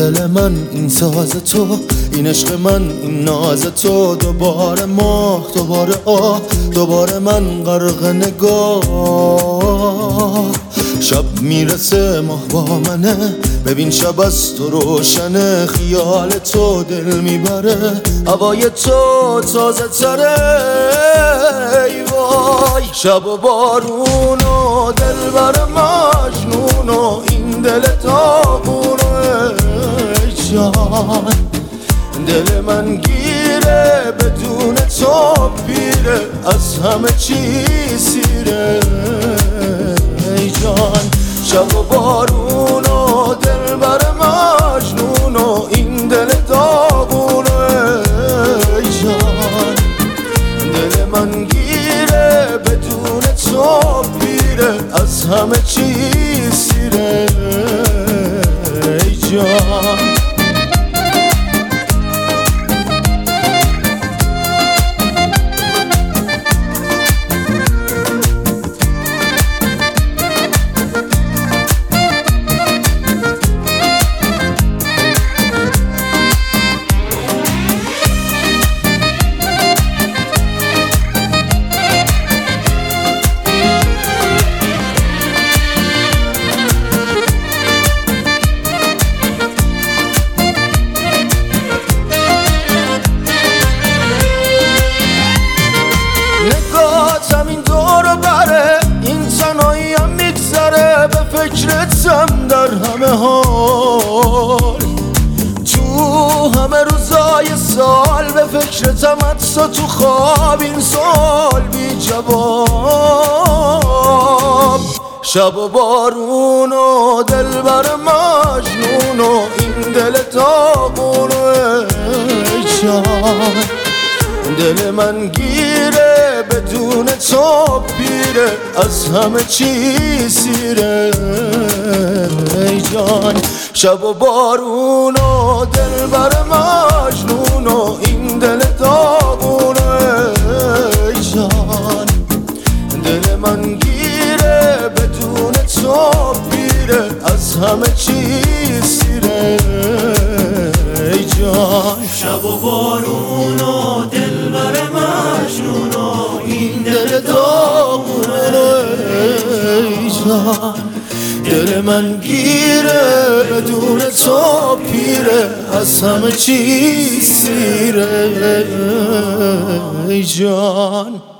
دل من این ساز تو، این عشق من این ناز تو. دوباره ماه، دوباره آه، دوباره من غرق نگاه. شب میرسه ماه با منه، ببین شب از تو روشنه. خیال تو دل میبره، هوای تو تازه تره. ای وای شب و بارون و دل بر مجنون و این دل داغون. ای جان دل من گیره، بدون تو پیره، از همه چی سیره. ای جان شب و بارون و دل بر مجنون و این دل داغون. ای جان دل من گیره، بدون تو پیره، از همه چی سیره. ای جان فکرتم در همه حال، تو همه روزای سال به فکرتم، حتی تو خواب این سال بی جواب. شب و بارون و دل بر مجنون و این دل داغون. ای جان دل من گیره، بدون تو پیره، از همه چی سیره. ای جان شب و بارون و دل بر مجنون و این دل داغون. ای جان دل من گیره، بدون تو پیره، از همه چی سیره. ای جان شب و بارون و دل بر مجنون و این دل داغون. ای جان دل من گیره، بدون تو پیره، از همه چی سیره. ای جان